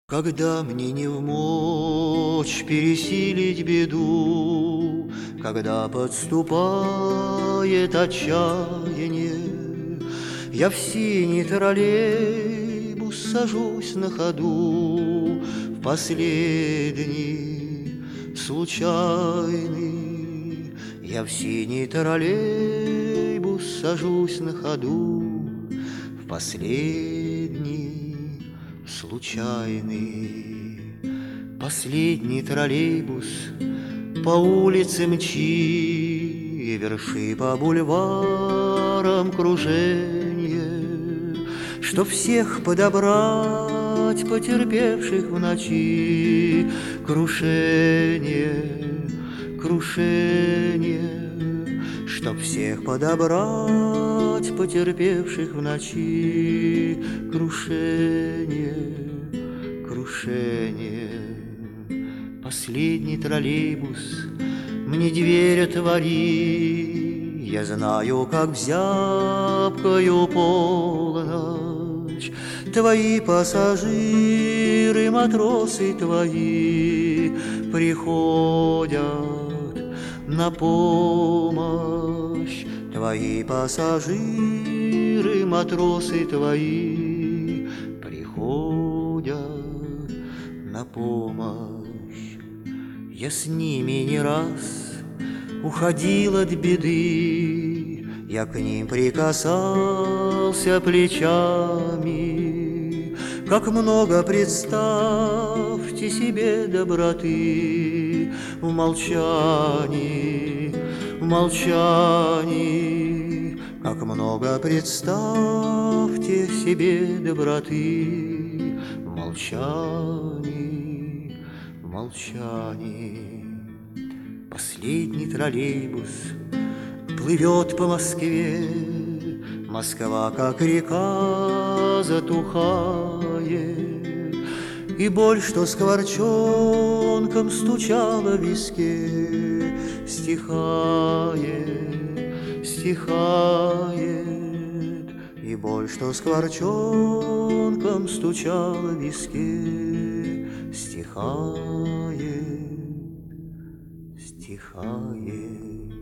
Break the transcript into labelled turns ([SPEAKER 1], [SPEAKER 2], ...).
[SPEAKER 1] Когда мне не вмочь пересилить беду, Когда подступает отчаяние, Я в синий троллейбус сажусь на ходу, В последний, случайный. Я в синий троллейбус сажусь на ходу, В последний, случайный. Последний троллейбус по улице мчи, Верши по бульварам круженье, Чтоб всех подобрать, потерпевших в ночи. Крушение, крушение, Чтоб всех подобрать, потерпевших в ночи. Крушение, крушение. Последний троллейбус мне дверь отвори, Я знаю, как в зябкую полночь Твои пассажиры, матросы твои, Приходят на помощь. Твои пассажиры, матросы твои, Приходят на помощь. Я с ними не раз уходил от беды, Я к ним прикасался плечами. Как много, представьте себе, доброты В молчании, в молчании. Как много, представьте себе, доброты В молчании, в молчании. Последний троллейбус плывет по Москве, Москва, как река, затухает, И боль, что скворчонком стучала в виске, Стихает, стихает. И боль, что скворчонком стучала в виске, Стихает, стихает.